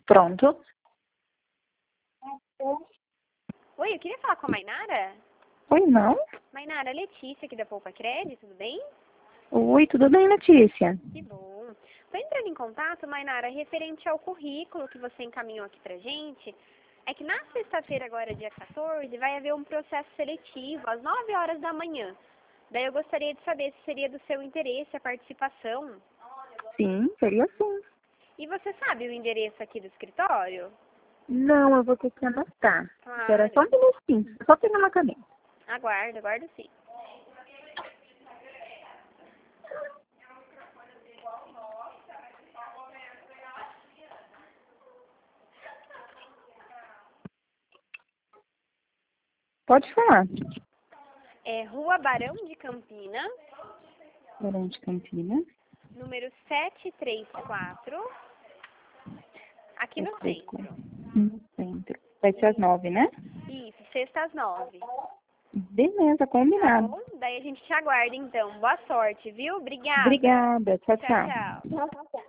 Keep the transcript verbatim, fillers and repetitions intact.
Pronto. Oi, eu queria falar com a Mainara. Oi, não? Mainara, Letícia aqui da Poupa Cred, tudo bem? Oi, tudo bem, Letícia? Que bom. Tô entrando em contato, Mainara, referente ao currículo que você encaminhou aqui pra gente. É que na sexta-feira, agora dia quatorze, vai haver um processo seletivo às nove horas da manhã. Daí eu gostaria de saber se seria do seu interesse a participação. Sim, seria sim. E você sabe o endereço aqui do escritório? Não, eu vou ter que anotar. Claro. Espera só um minutinho. Só pegar uma caneta. Aguardo, aguardo sim. Pode falar. É Rua Barão de Campina, Barão de Campinas. número setecentos e trinta e quatro, aqui no centro. No centro. Vai ser às nove, né? Isso, sexta às nove. Beleza, Tá combinado. bom? Daí a gente te aguarda então. Boa sorte, viu? Obrigada. Obrigada. Tchau, Tchau, tchau. tchau.